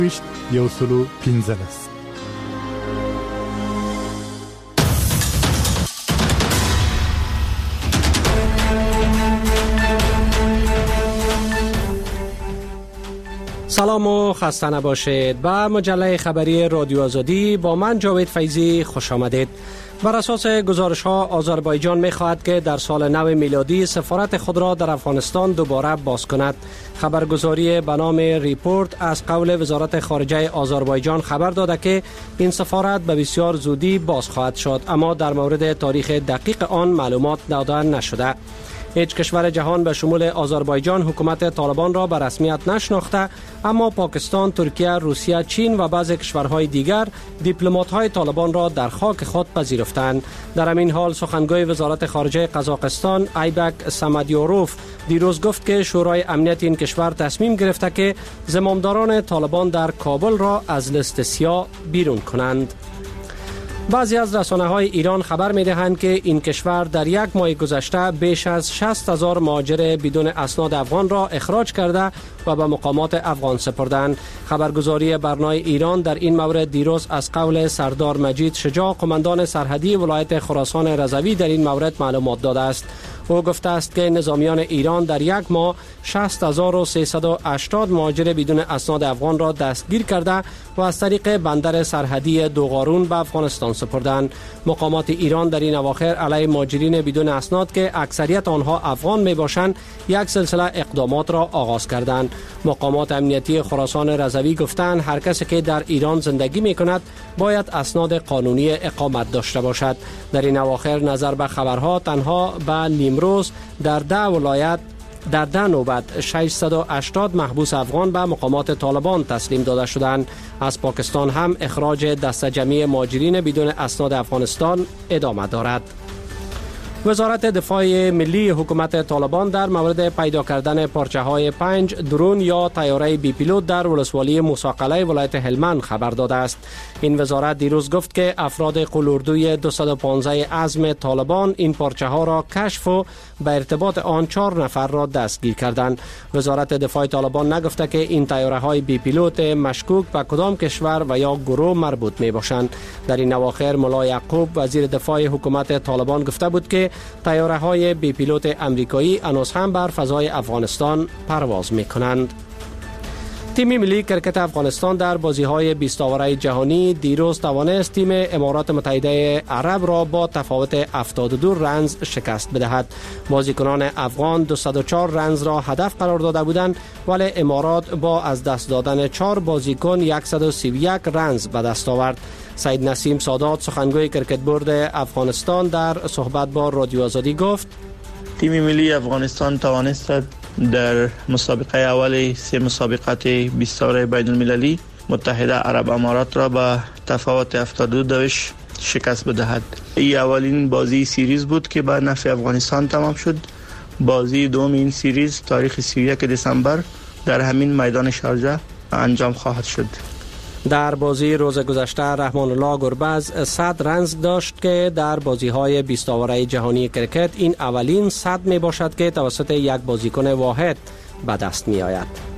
115 است. سلام و خسته نباشید. به مجله خبری رادیو آزادی با من جاوید فیضی خوش آمدید. بر اساس گزارش ها آذربایجان می خواهد که در سال نو میلادی سفارت خود را در افغانستان دوباره باز کند. خبرگزاری به نام ریپورت از قول وزارت خارجه آذربایجان خبر داده که این سفارت به بسیار زودی باز خواهد شد، اما در مورد تاریخ دقیق آن معلومات داده نشده. هیچ کشور جهان به شمول آذربایجان حکومت طالبان را به رسمیت نشناخته، اما پاکستان، ترکیه، روسیه، چین و بعضی کشورهای دیگر دیپلمات‌های طالبان را در خاک خود پذیرفتند. در همین حال سخنگوی وزارت خارجه قزاقستان ایبک سمدیوروف دیروز گفت که شورای امنیت این کشور تصمیم گرفته که زمامداران طالبان در کابل را از لیست سیاه بیرون کنند. بعضی از رسانه‌های ایران خبر می‌دهند که این کشور در یک ماه گذشته بیش از 60,000 مهاجر بدون اسناد افغان را اخراج کرده و به مقامات افغان سپردند. خبرگزاری برنای ایران در این مورد دیروز از قول سردار مجید شجاع، قماندان سرحدی ولایت خراسان رضوی، در این مورد معلومات داده است. او گفته است که نظامیان ایران در یک ماه 60,380 مهاجر بدون اسناد افغان را دستگیر کرده و از طریق بندر سرحدی دوغارون به افغانستان سپردند. مقامات ایران در این اواخر علیه مهاجرین بدون اسناد که اکثریت آنها افغان می باشند یک سلسله اقدامات را آغاز کردند. مقامات امنیتی خراسان رضوی گفتند هر کسی که در ایران زندگی می کند باید اسناد قانونی اقامت داشته باشد. در این اواخر نظر به خبرها تنها به نیمروز در 10 ولایت در 10 نوبت 680 محبوس افغان به مقامات طالبان تسلیم داده شدند. از پاکستان هم اخراج دسته جمعی مهاجرین بدون اسناد افغانستان ادامه دارد. وزارت دفاع ملی حکومت طالبان در مورد پیدا کردن پارچه‌های 5 درون یا طیاره بی پیلوت در ولسوالی موسی ولایت هلمند خبر داده است. این وزارت دیروز گفت که افراد قلوردوی 215 عزم طالبان این پارچه‌ها را کشف و به ارتباط آن 4 نفر را دستگیر کردند. وزارت دفاع طالبان نگفته که این طیاره‌های بی پیلوت مشکوک به کدام کشور و یا گروه مربوط می باشند. در این اواخر ملا یعقوب وزیر دفاع حکومت طالبان گفته بود که طیاره‌های بی پیلوت امریکایی هنوز هم بر فضای افغانستان پرواز می‌کنند. تیم ملی کرکت افغانستان در بازی‌های 20 آوره جهانی دیروز توانست تیم امارات متحده عرب را با تفاوت 72 رنز شکست بدهد. بازیکنان افغان 204 رنز را هدف قرار داده بودند، ولی امارات با از دست دادن 4 بازیکن 131 رنز به دست آورد. سید نسیم سادات سخنگوی کرکت بورد افغانستان در صحبت با رادیو آزادی گفت تیم ملی افغانستان توانست در مسابقه اول 3 مسابقات 20 آوره بین المللی متحده عرب امارات را به تفاوت 72 شکست بدهد. این اولین بازی سیریز بود که به نفع افغانستان تمام شد. بازی دوم این سیریز تاریخ 31 دسامبر در همین میدان شارجه انجام خواهد شد. در بازی روز گذشته رحمان الله گربز 100 رنز داشت که در بازی‌های 20 آوره جهانی کرکت این اولین 100 می باشد که توسط یک بازیکن واحد به دست می آید.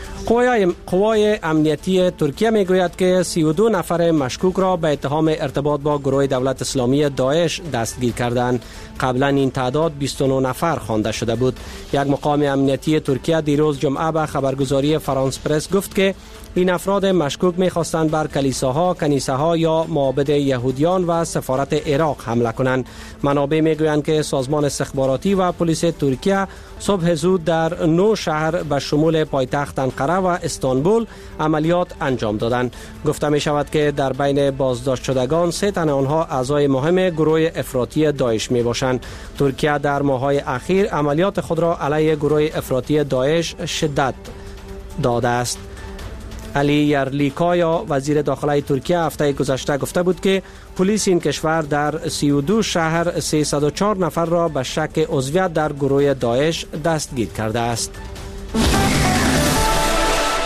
قوای امنیتی ترکیه می گوید که 32 نفر مشکوک را به اتهام ارتباط با گروه دولت اسلامی داعش دستگیر کردند. قبلا این تعداد 29 نفر خوانده شده بود. یک مقام امنیتی ترکیه دیروز جمعه به خبرگزاری فرانس پرس گفت که این افراد مشکوک می‌خواستند بر کلیساها، کنیسه‌ها یا معابد یهودیان و سفارت عراق حمله کنند. منابع می‌گویند که سازمان استخباراتی و پلیس ترکیه صبح زود در 9 شهر به شمول پایتخت انقره و استانبول عملیات انجام دادند. گفته می‌شود که در بین بازداشت شدگان 3 تن آنها اعضای مهم گروه افراطی داعش می‌باشند. ترکیه در ماه‌های اخیر عملیات خود را علیه گروه افراطی داعش شدت داده است. علی یرلیکایا وزیر داخلی ترکیه هفته گذشته گفته بود که پلیس این کشور در 32 شهر 304 نفر را به شک عضویت در گروه داعش دستگیر کرده است.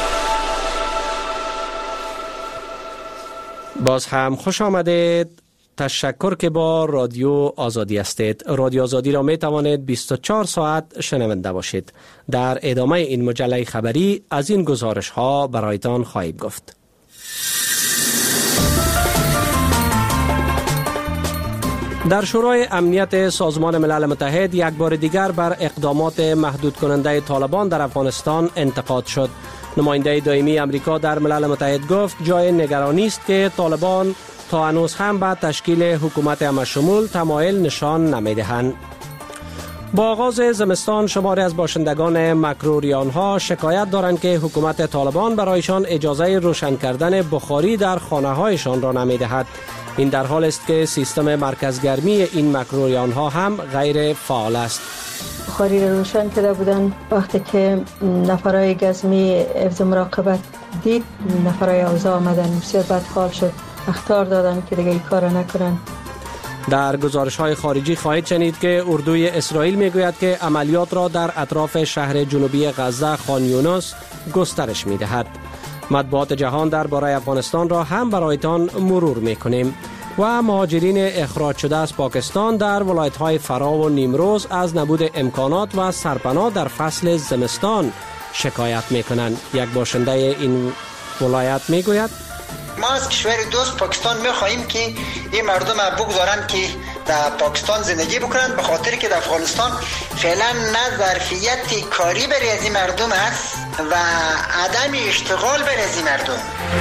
باز هم خوش آمدید. تشکر که با رادیو آزادی هستید. رادیو آزادی را می توانید 24 ساعت شنونده باشید. در ادامه این مجله خبری از این گزارش ها برایتان خواهیم گفت. در شورای امنیت سازمان ملل متحد یک بار دیگر بر اقدامات محدود کننده طالبان در افغانستان انتقاد شد. نماینده دائمی آمریکا در ملل متحد گفت جای نگرانی است که طالبان تا هنوز هم به تشکیل حکومت همشمول تمایل نشان نمی‌دهند. با آغاز زمستان شماری از باشندگان مکروریان ها شکایت دارند که حکومت طالبان برایشان اجازه روشن کردن بخاری در خانه هایشان را نمی‌دهد. این در حال است که سیستم مرکزگرمی این مکروریان ها هم غیر فعال است. بخاری را روشن کرده بودند. وقتی که نفرای گزمی حفظ مراقبت دید، نفرای اوضاع آمدن بسیار بدحال شد، اخطار دادن که دیگه این کار نکنن. در گزارش‌های خارجی خواهید شنید که اردوی اسرائیل میگوید که عملیات را در اطراف شهر جنوبی غزه خان یونس گسترش می‌دهد. مطبوعات جهان درباره افغانستان را هم برایتان مرور می‌کنیم و مهاجرین اخراج شده از پاکستان در ولایت‌های فرا و نیمروز از نبود امکانات و سرپناه در فصل زمستان شکایت می‌کنند. یک باشنده این ولایت میگوید ما از کشور دوست پاکستان می‌خواهیم که این مردم بگذارند که در پاکستان زندگی بکنند، به خاطر که در افغانستان فعلا نه ظرفیت کاری برای از این مردم است و عدم اشتغال برای از این مردم.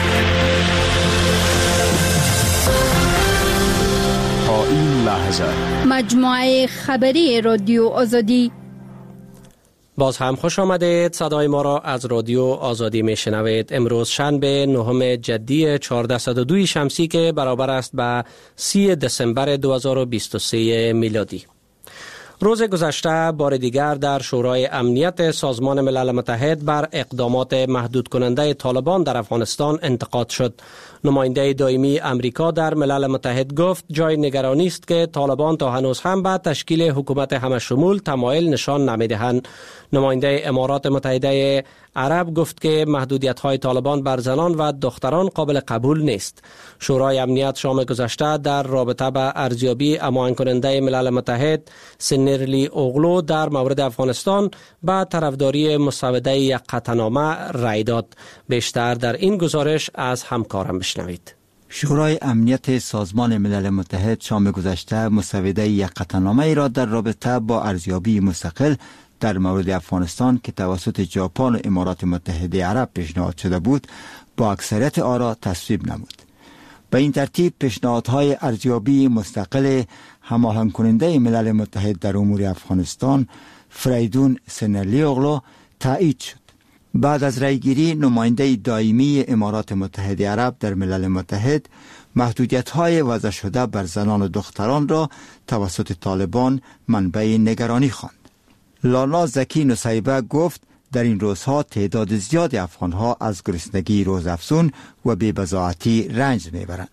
تا این لحظه مجموعه خبری رادیو آزادی. باز هم خوش آمدید. صدای ما را از رادیو آزادی می شنوید. امروز شنبه 9 جدی 1402 شمسی که برابر است با 30 دسامبر 2023 میلادی. روز گذشته بار دیگر در شورای امنیت سازمان ملل متحد بر اقدامات محدود کننده طالبان در افغانستان انتقاد شد. نماینده دائمی آمریکا در ملل متحد گفت جای نگرانی است که طالبان تا هنوز هم به تشکیل حکومت همشمول تمایل نشان نمی‌دهند. نماینده امارات متحده عرب گفت که محدودیت‌های طالبان بر زنان و دختران قابل قبول نیست. شورای امنیت شام گذشته در رابطه با ارزیابی اماهنگ کننده ملل متحد سنرلی اوغلو در مورد افغانستان با طرفداری مسوده یک قطعنامه رأی داد. بیشتر در این گزارش از همکارم بشنوید. شورای امنیت سازمان ملل متحد شام گذشته مسوده یک قطعنامه را در رابطه با ارزیابی مستقل در مورد افغانستان که توسط ژاپن و امارات متحده عرب پیشنهاد شده بود با اکثریت آرا تصویب نمود. به این ترتیب پیشنهادهای ارزیابی مستقل هماهنگ کننده ملل متحد در امور افغانستان فریدون سنرلی اوغلو تایید شد. بعد از رأیگیری نماینده دائمی امارات متحده عرب در ملل متحد محدودیت‌های وضع شده بر زنان و دختران را توسط طالبان منبع نگرانی خواند. لالا زکی نصیبه گفت در این روزها تعداد زیاد افغان‌ها از گرسنگی روزافزون و بی‌بضاعتی رنج می‌برند.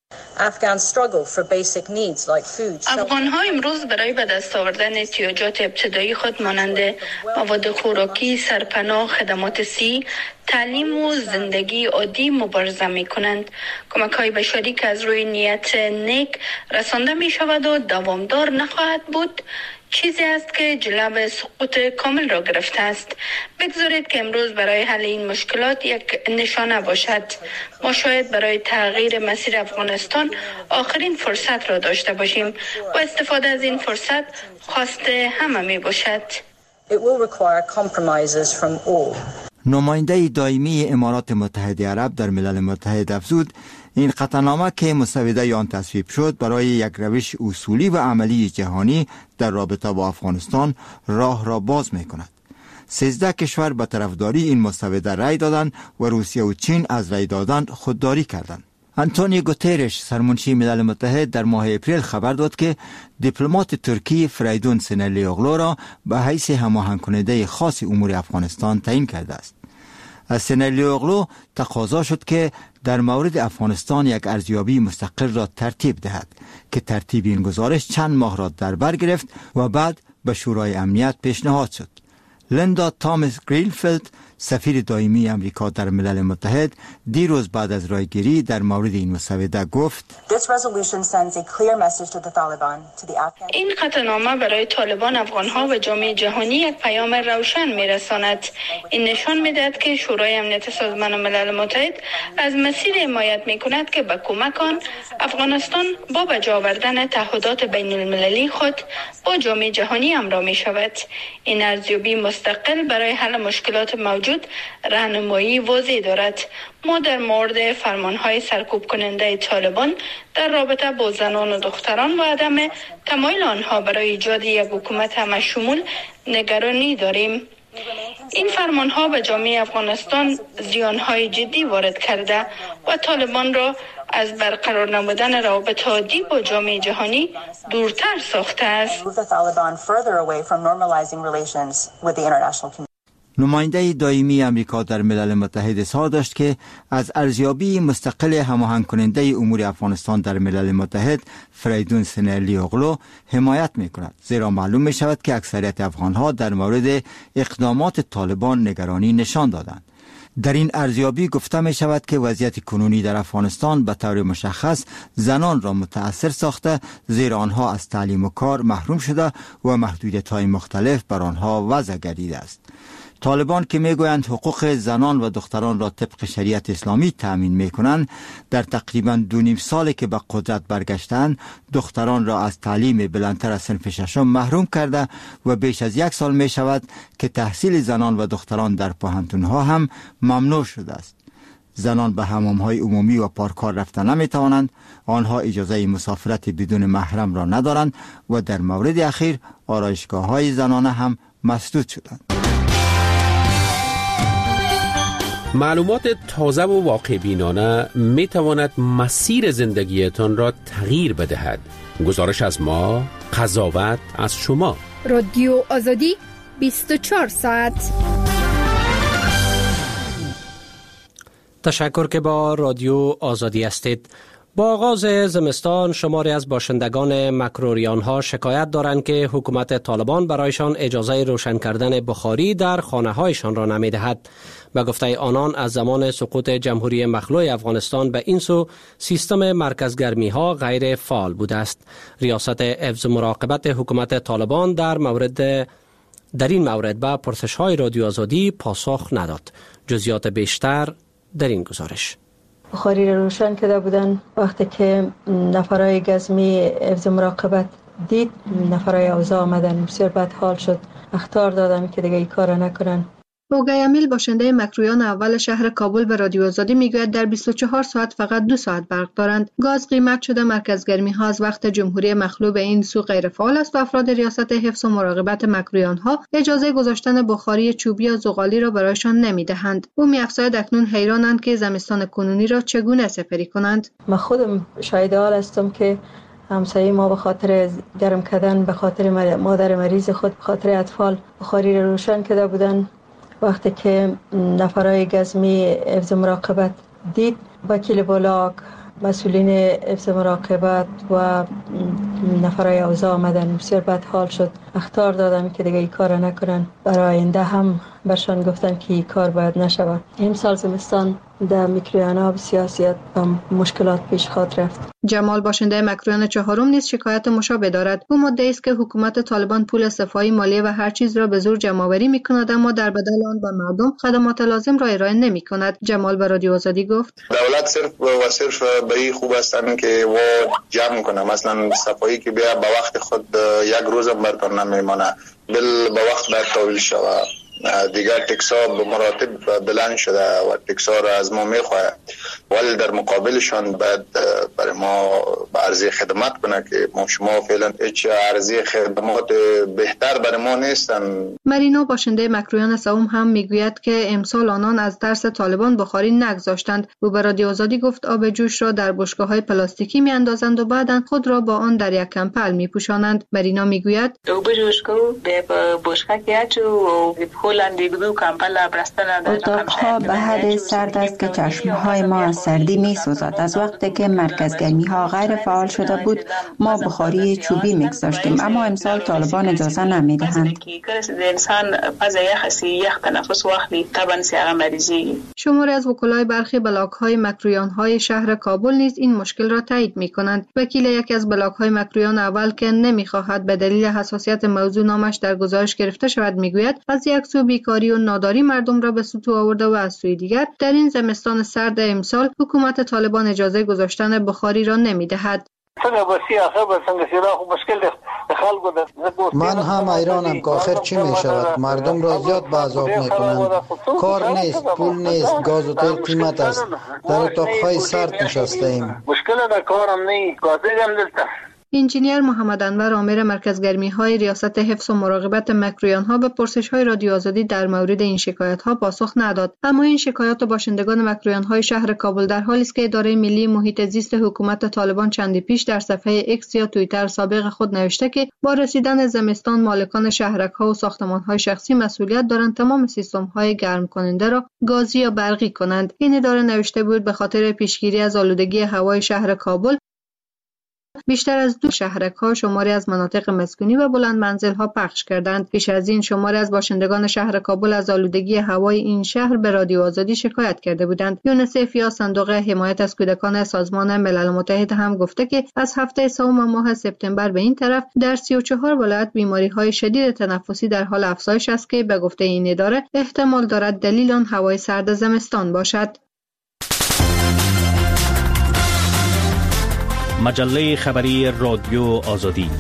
افغان‌ها امروز برای به دست آوردن احتیاجات ابتدایی خود مانند مواد خوراکی، سرپناه، خدمات صحی، تعلیم و زندگی عادی مبارزه می‌کنند. کمک‌های بشری که از روی نیت نیک رسانده می‌شود و دوامدار نخواهد بود چیزی است که جلو سقوط کامل را گرفته است. بگذارید که امروز برای حل این مشکلات یک نشانه باشد. ما شاید برای تغییر مسیر افغانستان آخرین فرصت را داشته باشیم و استفاده از این فرصت خواست همه می باشد. نماینده دائمی امارات متحده عرب در ملل متحد افزود این قطعنامه که مسوده آن تصویب شد برای یک روش اصولی و عملی جهانی در رابطه با افغانستان راه را باز می کند. 13 کشور به طرفداری این مسوده رأی دادند و روسیه و چین از رأی دادن خودداری کردند. آنتونیو گوترش سرمنشی ملل متحد در ماه اپریل خبر داد که دیپلمات ترکی فریدون سنرلی اوغلو را به حیث هماهنگ کننده خاص امور افغانستان تعیین کرده است. از سنرلی اوغلو تقاضا شد که در مورد افغانستان یک ارزیابی مستقل را ترتیب دهد که ترتیب این گزارش چند ماه را در بر گرفت و بعد به شورای امنیت پیشنهاد شد. لیندا تامس گرینفیلد سفیر دائمی امریکا در ملل متحد دیروز بعد از رایگیری در مورد این مسوده گفت: این قطعنامه برای طالبان، افغانها و جامعه جهانی یک پیام روشن میرساند. این نشان میدهد که شورای امنیت سازمان ملل متحد از مسیر حمایت میکند که به کمک آن افغانستان با به جا آوردن تعهدات بین المللی خود با جامعه جهانی همراه می شود. این ارزیابی مستقل برای حل مشکلات موجود راهنمایی واضح دارد. ما در مورد فرمانهای سرکوب کننده طالبان در رابطه با زنان و دختران و عدم تمایل آنها برای ایجاد یک حکومت همه‌شمول نگرانی داریم. این فرمانها به جامعه افغانستان زیانهای جدی وارد کرده و طالبان را از برقرار نمودن روابط عادی با جامعه جهانی دورتر ساخته است. نماینده دائمی امریکا در ملل متحد اظهار داشت که از ارزیابی مستقل هماهنگ کننده امور افغانستان در ملل متحد فریدون سنرلی اغلو حمایت می کند، زیرا معلوم می شود که اکثریت افغانها در مورد اقدامات طالبان نگرانی نشان دادند. در این ارزیابی گفته می شود که وضعیت کنونی در افغانستان به طور مشخص زنان را متأثر ساخته، زیرا آنها از تعلیم و کار محروم شده و محدودیت‌های مختلف بر آنها وضع گردیده است. طالبان که میگویند حقوق زنان و دختران را طبق شریعت اسلامی تأمین میکنند، در تقریباً 2.5 سالی که به قدرت برگشتند دختران را از تعلیم بلندتر از صنف ششم محروم کرده و بیش از 1 سال می شود که تحصیل زنان و دختران در پوهنتونها هم ممنوع شده است. زنان به حمام‌های عمومی و پارک‌ها رفتن نمی‌توانند، آنها اجازه مسافرت بدون محرم را ندارند و در مورد اخیر آرایشگاه‌های زنانه هم مسدود شدند. معلومات تازه و واقع بینانه می تواند مسیر زندگیتان را تغییر بدهد. گزارش از ما، قضاوت از شما. رادیو آزادی 24 ساعت. تشکر که با رادیو آزادی هستید. با آغاز زمستان شماری از باشندگان مکروریان ها شکایت دارند که حکومت طالبان برایشان اجازه روشن کردن بخاری در خانه هایشان را نمی دهد. به گفته آنان از زمان سقوط جمهوری مخلوع افغانستان به این سو سیستم مرکزگرمی ها غیر فعال بوده است. ریاست حفظ مراقبت حکومت طالبان در این مورد به پرسش های رادیو آزادی پاسخ نداد. جزئیات بیشتر در این گزارش. بخاری را روشن کرده بودن. وقتی که نفرای گزمی حفظ مراقبت دید، نفرای اوضاع آمدن، بسیار بد حال شد. اخطار دادن که دیگه این کار نکنن. اوگای امیل باشنده مکرویان اول شهر کابل به رادیو آزادی میگوید در 24 ساعت فقط 2 ساعت برق دارند. گاز قیمت شده، مرکزگرمی ها از وقت جمهوری مخلوع به این سو غیر فعال است و افراد ریاست حفظ و مراقبت مکرویان ها اجازه گذاشتن بخاری چوبی یا زغالی را برایشان نمیدهند. او می‌افزاید اکنون حیرانند که زمستان کنونی را چگونه سپری کنند. من خودم شاهد حال هستم که همسایه ما به خاطر گرم کردن، به خاطر مادر مریض خود، به خاطر اطفال بخاری را روشن کرده بودن. وقتی که نفرای گزمی حفظ مراقبت دید، وکیل بلاک، مسئولین حفظ مراقبت و نفرای اوضاع آمدن، بسیار بد حال شد. اخطار دادن که دیگه این کار نکنن. برای آینده هم برشان گفتن که این کار باید نشود. امسال زمستان در مکرویانا سیاست و مشکلات پیش خواهد رفت. جمال باشنده مکرویان چهارم نیز شکایت مشابه دارد. او مدعی است که حکومت طالبان پول صفایی مالیه و هر چیز را به زور جمع‌آوری می‌کند، اما در بدل آن به مردم خدمات لازم را ارائه نمی‌کند. جمال به رادیو آزادی گفت: دولت صرف به این خوب هستن که و جمع کنه. مثلا صفایی که بیا به وقت خود 1 روز هم برتون نمیمانه، بل به وقت باید تحویل شود. دیگر تکسا به مراتب بلند شده و تکسا را از ما میخواهد، ولی در مقابلشان باید برای ما عرضه خدمات کنه که ما شما فعلا هیچ عرضه خدمات بهتر برای ما نیستن. مرینا باشنده مکرویان سوم هم میگوید که امسال آنان از ترس طالبان بخاری نگذاشتند. او به رادیو آزادی گفت آب جوش را در بشکه‌های پلاستیکی میاندازند و بعداً خود را با آن در یک کمپل میپوشانند. مرینا میگوید اتاقها به حد سرد است که چشمهای ما از سردی می سوزد. از وقتی که مرکز مرکزگرمی ها غیر فعال شده بود ما بخاری چوبی میگذاشتیم، اما امسال طالبان اجازه نمیدهند. شماری از وکلای برخی بلاک های مکرویان های شهر کابل نیز این مشکل را تایید می کنند. وکیل یکی از بلاک های مکرویان اول که نمیخواهد به دلیل حساسیت موضوع نامش در گزارش گرفته شود میگوید از یک سو بیکاری و ناداری مردم را به سطوح آورده و از سوی دیگر در این زمستان سرد امسال حکومت طالبان اجازه گذاشتن بخاری را نمیدهد. من هم حیرانم که آخر چی می شود. مردم را زیاد به عذاب می کنند. کار نیست، پول نیست، گاز و تیل قیمت است. در اتاقهای سرد نشسته ایم. مشکل در کارم نیست، گازم دلتا. انجینیر محمد انور آمر مرکزگرمی های ریاست حفظ و مراقبت مکرویان ها به پرسش های رادیو آزادی در مورد این شکایت ها پاسخ نداد، اما این شکایات باشندگان مکرویان های شهر کابل در حالی است که اداره ملی محیط زیست حکومت طالبان چندی پیش در صفحه ایکس یا توییتر سابق خود نوشته که با رسیدن زمستان مالکان شهرک ها و ساختمان های شخصی مسئولیت دارند تمام سیستم های گرم کننده را گازی یا برقی کنند. این اداره نوشته بود به خاطر پیشگیری از آلودگی هوای شهر کابل بیشتر از 2 شهرک‌ها شماری از مناطق مسکونی و بلند منزل‌ها پخش کردند. پیش از این شماری از باشندگان شهر کابل از آلودگی هوای این شهر به رادیو آزادی شکایت کرده بودند. یونیسف یا صندوق حمایت از کودکان سازمان ملل متحد هم گفته که از هفته سوم ماه سپتامبر به این طرف در 34 ولایت بیماری‌های شدید تنفسی در حال افزایش است که به گفته این اداره احتمال دارد دلیل آن هوای سرد زمستان باشد. مجله خبری رادیو آزادی.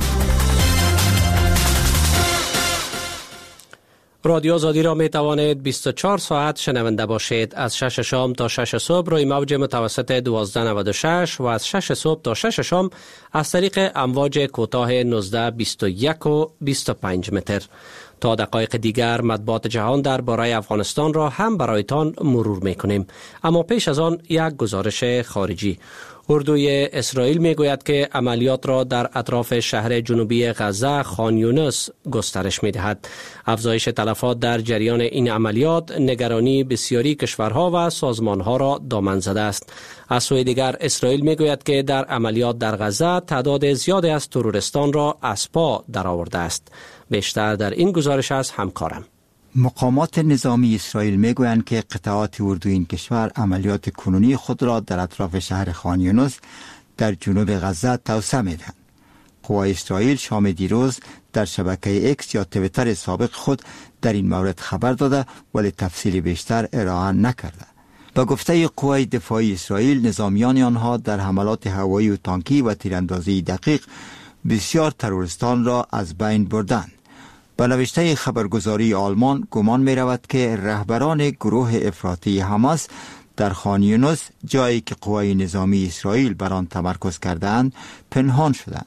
رادیو آزادی را می توانید 24 ساعت شنونده باشید. از 6 شام تا 6 صبح روی موج متوسط 1296 و از 6 صبح تا 6 شام از طریق امواج کوتاه 19، 21 و 25 متر. تا دقایق دیگر مطبوعات جهان درباره افغانستان را هم برایتان مرور می کنیم. اما پیش از آن یک گزارش خارجی. اردوی اسرائیل می گوید که عملیات را در اطراف شهر جنوبی غزه خان یونس گسترش می دهد. افزایش تلفات در جریان این عملیات نگرانی بسیاری کشورها و سازمانها را دامن زده است. از سوی دیگر اسرائیل می گوید که در عملیات در غزه تعداد زیادی از تروریستان را از پا درآورده است. بیشتر در این گزارش از همکارم. مقامات نظامی اسرائیل میگویند که قطعات اردوی این کشور عملیات کنونی خود را در اطراف شهر خان یونس در جنوب غزه توسعه میدهند. قوای اسرائیل شام دیروز در شبکه اکس یا توییتر سابق خود در این مورد خبر داده ولی تفصیل بیشتر ارائه نکرده. به گفته قوای دفاعی اسرائیل نظامیان آنها در حملات هوایی و تانکی و تیراندازی دقیق بسیار تروریستان را از بین بردند. به نوشته خبرگزاری آلمان گمان می رود که رهبران گروه افراطی حماس در خان یونس جایی که قوای نظامی اسرائیل بر آن تمرکز کردند پنهان شدند.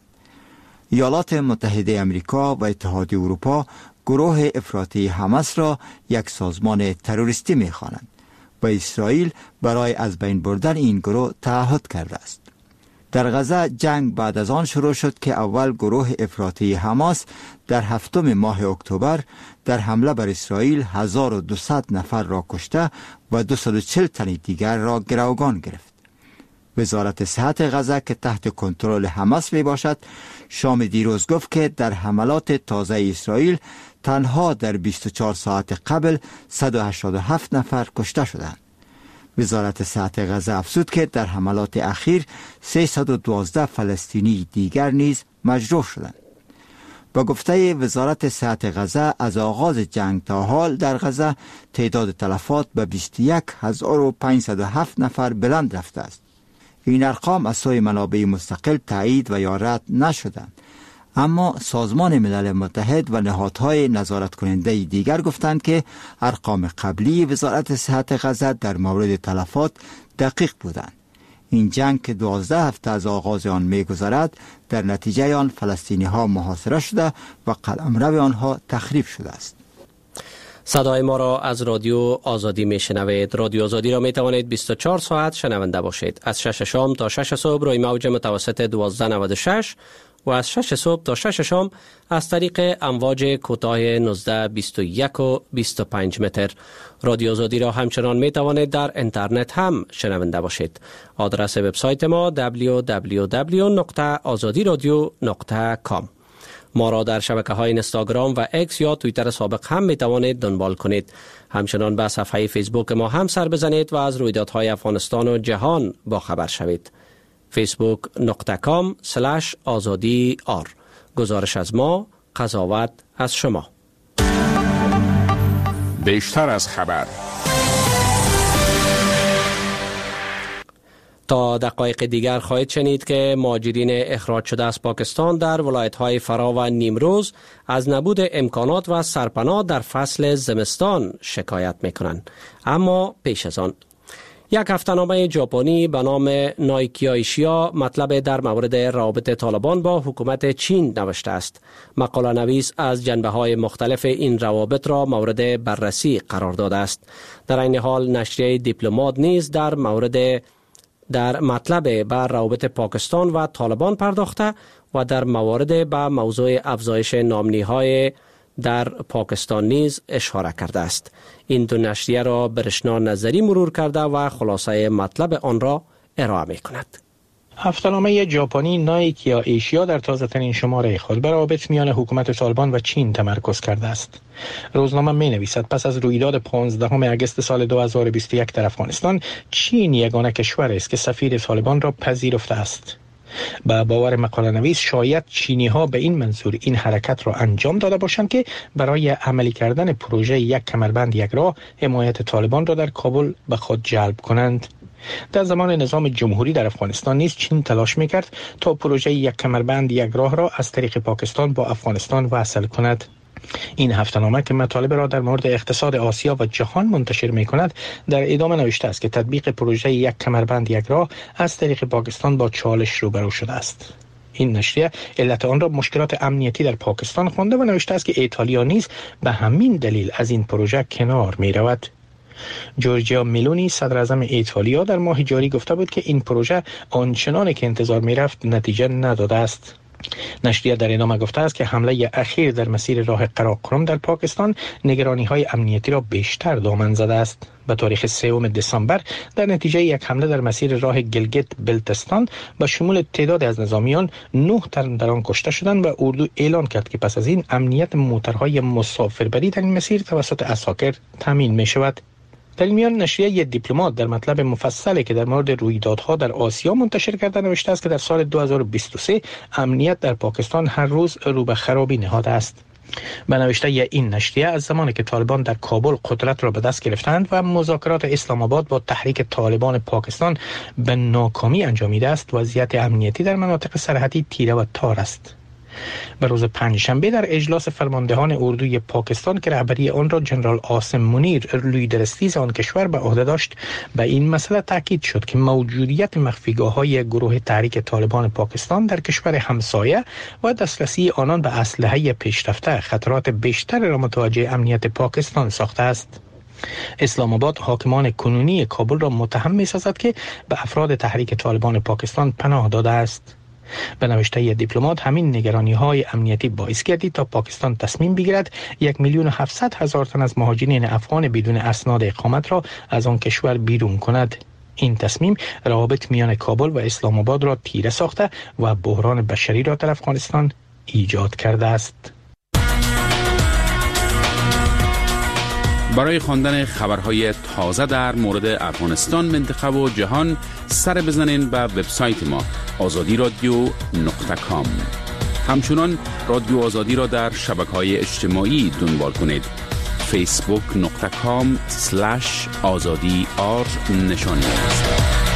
ایالات متحده آمریکا و اتحادیه اروپا گروه افراطی حماس را یک سازمان تروریستی می خوانند و اسرائیل برای از بین بردن این گروه تعهد کرده است. در غزه جنگ بعد از آن شروع شد که اول گروه افراطی حماس در 7 ماه اکتبر در حمله بر اسرائیل 1200 نفر را کشته و 240 تن دیگر را گروگان گرفت. وزارت صحت غزه که تحت کنترل حماس می باشد شام دیروز گفت که در حملات تازه اسرائیل تنها در 24 ساعت قبل 187 نفر کشته شدند. وزارت صحت غزه افزود که در حملات اخیر 312 فلسطینی دیگر نیز مجروح شدند. با گفته وزارت صحت غزه از آغاز جنگ تا حال در غزه تعداد تلفات به 21507 نفر بلند رفته است. این ارقام از سوی منابع مستقل تایید و یا رد نشدند، اما سازمان ملل متحد و نهادهای نظارت کننده دیگر گفتند که ارقام قبلی وزارت صحت غزه در مورد تلفات دقیق بودند. این جنگ که 12 هفته از آغاز آن می‌گذرد در نتیجه آن فلسطینی ها محاصره شده و قلمرو آنها تخریب شده است. صدای ما را از رادیو آزادی میشنوید. رادیو آزادی را میتوانید 24 ساعت شنونده باشید. از 6 شام تا 6 صبح روی موج متوسط 1296 و از 6 صبح تا 6 شام از طریق امواج کوتاه 19، 21 و 25 متر. رادیو آزادی را همچنان می توانید در اینترنت هم شنونده باشید. آدرس وبسایت ما www.azadiradio.com. ما را در شبکه‌های اینستاگرام و اکس یا توییتر سابق هم می توانید دنبال کنید. همچنان به صفحه فیسبوک ما هم سر بزنید و از رویدادهای افغانستان و جهان با خبر شوید. facebook.com/azadi.r. گزارش از ما، قضاوت از شما. بیشتر از خبر. تا دقایق دیگر خواهید شنید که مهاجرین اخراج شده از پاکستان در ولایت‌های فرا و نیمروز از نبود امکانات و سرپناه در فصل زمستان شکایت می‌کنند. اما پیش از آن یک هفته‌نامه ژاپنی به نام نایکی ایشیا مطلب در مورد روابط طالبان با حکومت چین نوشته است. مقاله نویس از جنبه‌های مختلف این روابط را مورد بررسی قرار داده است. در این حال نشریه دیپلمات نیز در مطلب به روابط پاکستان و طالبان پرداخته و در موارد به موضوع افزایش نامنی‌های در پاکستان نیز اشاره کرده است. این دو نشریه را برشنا نظری مرور کرده و خلاصه مطلب آن را ارائه می کند. هفته‌نامه ژاپنی نایکی ایشیا در تازه‌ترین شماره خود بر روابط میان حکومت طالبان و چین تمرکز کرده است. روزنامه می‌نویسد پس از رویداد 15 اگست سال 2021 در افغانستان، چین یگانه کشور است که سفیر طالبان را پذیرفته است. با باور مقاله نویس شاید چینی ها به این منظور این حرکت را انجام داده باشند که برای عملی کردن پروژه یک کمربند یک راه حمایت طالبان را در کابل به خود جلب کنند. در زمان نظام جمهوری در افغانستان نیز چین تلاش میکرد تا پروژه یک کمربند یک راه را از طریق پاکستان با افغانستان وصل کند. این هفته‌نامه که مطالب را در مورد اقتصاد آسیا و جهان منتشر می کند در ادامه نوشته است که تطبیق پروژه یک کمربند یک راه از طریق پاکستان با چالش روبرو شده است. این نشریه علت آن را مشکلات امنیتی در پاکستان خوانده و نوشته است که ایتالیا نیز به همین دلیل از این پروژه کنار می رود. جورجیا میلونی صدر اعظم ایتالیا در ماه جاری گفته بود که این پروژه آنچنانی که انتظار می رفت نتیجه نداده است. نشریه در ادامه گفته است که حمله اخیر در مسیر راه قراقرم در پاکستان نگرانی‌های امنیتی را بیشتر دامن زده است. به تاریخ 3 دسامبر در نتیجه یک حمله در مسیر راه گلگت بلتستان با شمول تعداد از نظامیان 9 تن در آن کشته شدند و اردو اعلان کرد که پس از این امنیت موترهای مسافربری در این مسیر توسط عساکر تامین می شود. در این میان نشریه دیپلمات در مطلب مفصلی که در مورد رویدادها در آسیا منتشر کرده نوشته است که در سال 2023 امنیت در پاکستان هر روز رو به خرابی نهاده است. به نوشته این نشریه از زمانی که طالبان در کابل قدرت را به دست گرفتند و مذاکرات اسلام آباد با تحریک طالبان پاکستان به ناکامی انجامیده است، وضعیت امنیتی در مناطق سرحدی تیره و تار است. به روز پنجشنبه در اجلاس فرماندهان اردوی پاکستان که رهبری آن را جنرال عاصم منیر لیدرستیز آن کشور به عهده داشت، به این مسئله تاکید شد که موجودیت مخفیگاه‌های گروه تحریک طالبان پاکستان در کشور همسایه و دسترسی آنان به اسلحه پیشرفته خطرات بیشتر را متوجه امنیت پاکستان ساخته است. اسلام آباد حاکمان کنونی کابل را متهم می‌سازد که به افراد تحریک طالبان پاکستان پناه داده است. به نوشته دیپلمات همین نگرانی‌های امنیتی باعث گردید تا پاکستان تصمیم بگیرد 1,700,000 تن از مهاجرین افغان بدون اسناد اقامت را از آن کشور بیرون کند. این تصمیم روابط میان کابل و اسلام آباد را تیره ساخته و بحران بشری را در افغانستان ایجاد کرده است. برای خواندن خبرهای تازه در مورد افغانستان، منطقه و جهان سر بزنین به وبسایت ما azadiradio.com. همچنان رادیو آزادی را در شبکه‌های اجتماعی دنبال کنید. facebook.com/azadi.r نشانی است.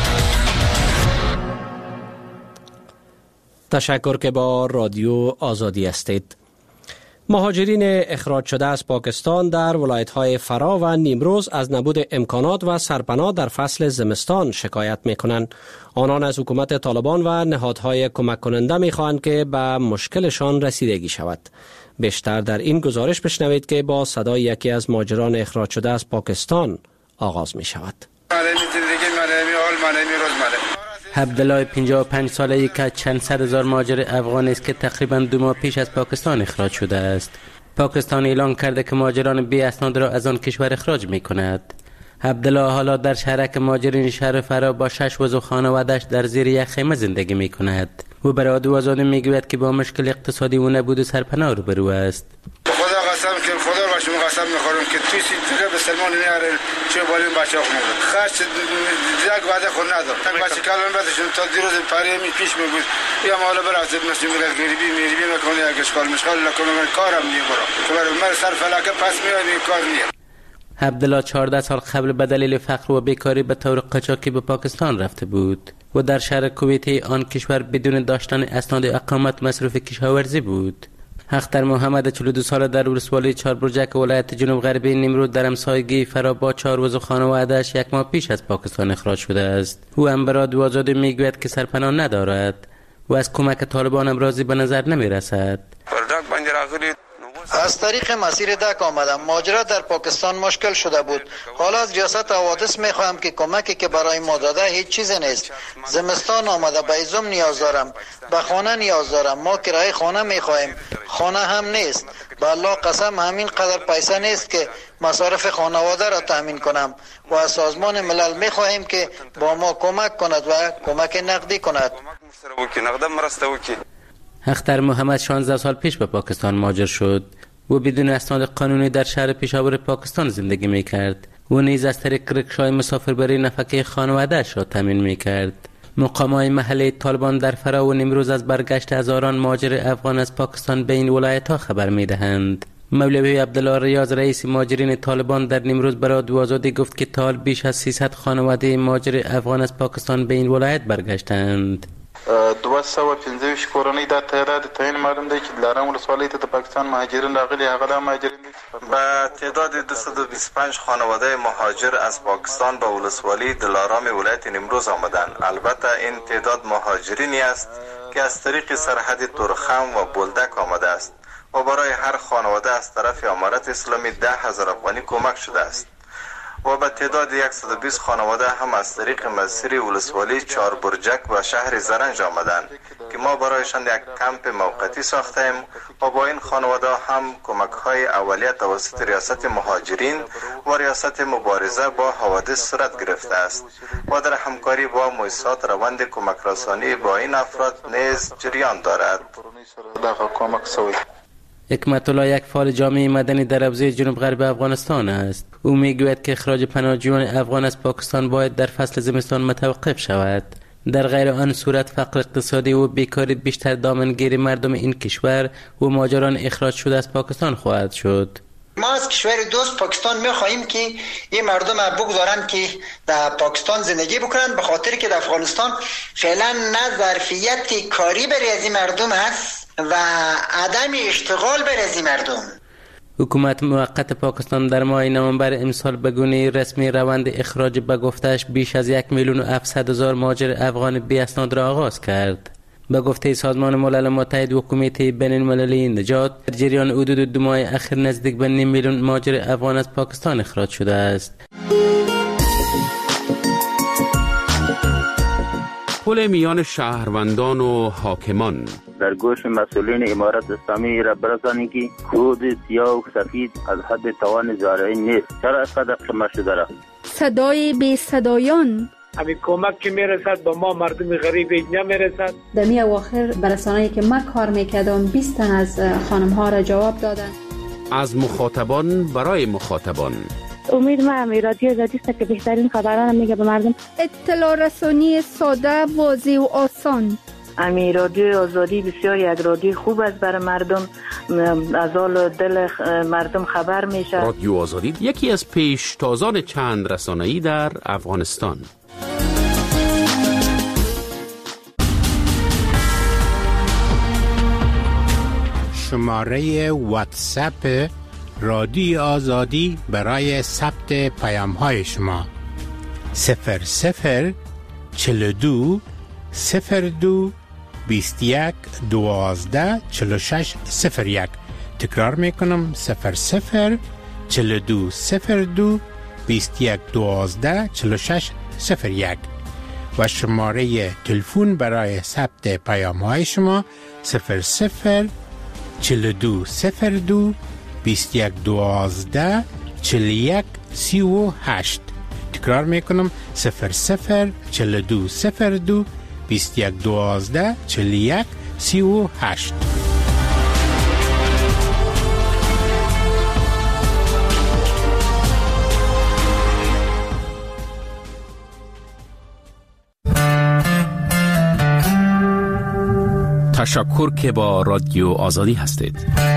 تشکر که با رادیو آزادی هستید. مهاجرین اخراج شده از پاکستان در ولایت‌های فرا و نیمروز از نبود امکانات و سرپناه در فصل زمستان شکایت می‌کنند. آنان از حکومت طالبان و نهادهای کمک کننده می‌خواهند که به مشکلشان رسیدگی شود. بیشتر در این گزارش بشنوید که با صدای یکی از مهاجران اخراج شده از پاکستان آغاز می‌شود. عبدالله 55 ساله‌ای که چند صد هزار مهاجر افغانی است که تقریباً 2 ماه پیش از پاکستان اخراج شده است. پاکستان اعلام کرده که مهاجران بی اسناد را از آن کشور اخراج می‌کند. عبدالله حالا در شهرک مهاجرین شهر فرا با 6 عضو خانواده‌اش در زیر یک خیمه زندگی می‌کند. او برای رادیو آزادی میگوید که با مشکل اقتصادی و نبود سرپناه روبرو است. خدا قسم که خدا با شما قسم می‌خورم که توی سیستم به سلمان نیاره چه بالین بچه‌ها خونه خرج دیگه وعده خود نداد تا بچه کلان بعدشون تا دیروز پاره می پیش میگود یا مالا برات مثل میگه گریبی میکنه اگه اشکال نکنه کارم میبره تو برای من سر فلکه پس میاد کار نیه. عبدالله 14 سال قبل به دلیل فقر و بیکاری به طور قاچاقی به پاکستان رفته بود و در شهر کویتی آن کشور بدون داشتن اسناد اقامت مصروف کشاورزی بود. اختر محمد 42 ساله در ولسوالی چهاربرجک ولایت جنوب غربی نیمرود در همسایگی فرا با 4 عضو خانواده‌اش 1 ماه پیش از پاکستان اخراج شده است. او هم به رادیو آزادی میگوید که سرپناه ندارد و از کمک طالبان هم راضی به نظر نمیرسد. از طریق مسیر دک آمدم. ماجرا در پاکستان مشکل شده بود. حالا از ریاست حوادث میخواهم که کمکی که برای ما داده هیچ چیز نیست. زمستان آمده، به ایزم نیاز دارم، به خانه نیاز دارم. ما کرایه خانه میخواهیم، خانه هم نیست. به الله قسم همین قدر پیسه نیست که مصارف خانواده را تامین کنم و از سازمان ملل میخواهیم که با ما کمک کند و کمک نقدی کند. اختر محمد 16 سال پیش به پاکستان مهاجر شد و بدون اسناد قانونی در شهر پیشاور پاکستان زندگی میکرد و نیز از طریق رکشای مسافربری نفقه خانواده‌اش را تامین میکرد. مقامات محلی طالبان در فرا و نیمروز از برگشت هزاران مهاجر افغان از پاکستان به این ولایت‌ها خبر میدهند. مولوی عبدالله ریاض رئیس مهاجرین طالبان در نیمروز برای رادیو آزادی گفت که تا حال بیش از 300 خانواده مهاجر افغان از پاکستان به این ولایت برگشتند. 250 کورنۍ دا تعداد معلوم دی چې لارام ولسوالۍ ته د پاکستان مهاجرین راغلي هغه د مهاجرین با تعداد 225 خانواده مهاجر از پاکستان به ولسوالی دلارام ولایت نیمروز آمدند. البته این تعداد مهاجرینی است که از طریق سرحد تورخم و بولدک آمده است و برای هر خانواده از طرف امارت اسلامی 10,000 افغانی کمک شده است و به تعداد 120 خانواده هم از طریق مسیر ولسوالی چهاربرجک و شهر زرنج آمدند که ما برایشان یک کمپ موقتی ساختیم و با این خانواده هم کمک های اولیه توسط ریاست مهاجرین و ریاست مبارزه با حوادث صورت گرفته است و در همکاری با مؤسسات روند کمک رسانی با این افراد نیز جریان دارد. حکمت الله یک فعال جامعه مدنی در حوزه جنوب غرب افغانستان است. او میگوید که اخراج پناهجویان افغان از پاکستان باید در فصل زمستان متوقف شود. در غیر آن صورت فقر اقتصادی و بیکاری بیشتر دامنگیر مردم این کشور و مهاجران اخراج شده از پاکستان خواهد شد. ما از کشور دوست پاکستان می‌خواهیم که این مردم بگذارن که در پاکستان زندگی بکنن، به خاطر که در افغانستان فعلا نه ظرفیت کاری برای از این مردم هست و عدم اشتغال برای از این مردم. حکومت موقت پاکستان در ماه نوامبر امسال به گونه رسمی روند اخراج به گفتش بیش از 1,700,000 مهاجر افغان بی اسناد را آغاز کرد. به گفته سازمان ملل متحد و کمیته بین‌المللی نجات، در جریان حدود 2 ماه اخیر نزدیک به 9 میلیون مهاجر افغان از پاکستان اخراج شده است. پل میان شهروندان و حاکمان در گوش مسئولین امارت اسلامی را برسانید که کود سیاه و سفید از حد توان زارعی نیست. چرا اینقدر قیمت شده را؟ صدای بی صدایان همین کمک که میرسد با ما مردم غریب اینجا میرسد. در می اواخر برسانه‌ای که من کار میکردم 20 تن از خانم ها را جواب دادن. از مخاطبان برای مخاطبان. امید ما رادیو آزادی است که بهترین خبران میگه به مردم. اطلاع رسانی ساده، واضح و آسان. رادیو آزادی بسیار یک رادیو خوب است برای مردم، از حال دل مردم خبر میشه. رادیو آزادی یکی از پیشتازان چند رسانه‌ای در افغانستان. شماره واتساپ رادیو آزادی برای ثبت پیام‌های شما 0042 02 21 12 46 01. تکرار میکنم 0042 02 21 12 46 01. و شماره تلفن برای ثبت پیام های شما 00 42 02 21 12 41 38. تکرار میکنم 00 42 02 21 12 41 38. تشکر که با رادیو آزادی هستید.